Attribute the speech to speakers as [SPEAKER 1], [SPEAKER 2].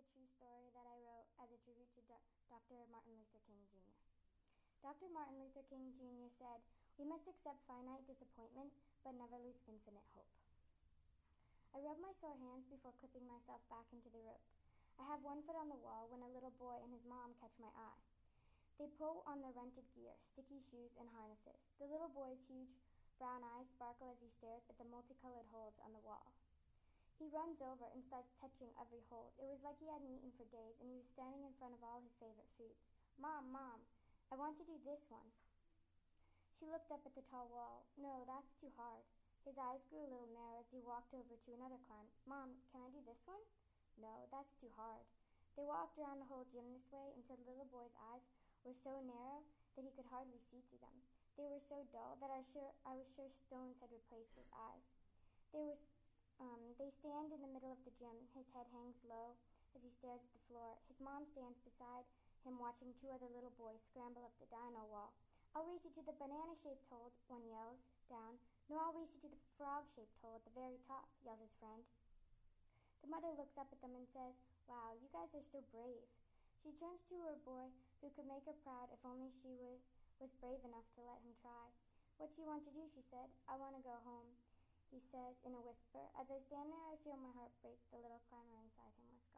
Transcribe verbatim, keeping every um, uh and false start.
[SPEAKER 1] a true story that I wrote as a tribute to Doctor Martin Luther King Junior Doctor Martin Luther King Junior said, "We must accept finite disappointment, but never lose infinite hope." I rub my sore hands before clipping myself back into the rope. I have one foot on the wall when a little boy and his mom catch my eye. They pull on their rented gear, sticky shoes, and harnesses. The little boy's huge brown eyes sparkle as he stares at the multicolored holds on the wall. He runs over and starts touching every hold. It was like he hadn't eaten for days, and he was standing in front of all his favorite foods. "Mom, Mom, I want to do this one." She looked up at the tall wall. "No, that's too hard." His eyes grew a little narrow as he walked over to another climb. "Mom, can I do this one?" "No, that's too hard." They walked around the whole gym this way until the little boy's eyes were so narrow that he could hardly see through them. They were so dull that I, sure, I was sure stones had replaced his eyes. They, were, um, they stand in the middle of the gym. His head hangs low as he stares at the floor. His mom stands beside him watching two other little boys scramble up the dino wall. "I'll race you to the banana-shaped hole," one yells down. "No, I'll race you to the frog-shaped hole at the very top," yells his friend. The mother looks up at them and says, "Wow, you guys are so brave." She turns to her boy, who could make her proud if only she would, was brave enough to let him try. "What do you want to do?" she said. "I want to go home," he says in a whisper. As I stand there, I feel my heart break. The little climber inside him was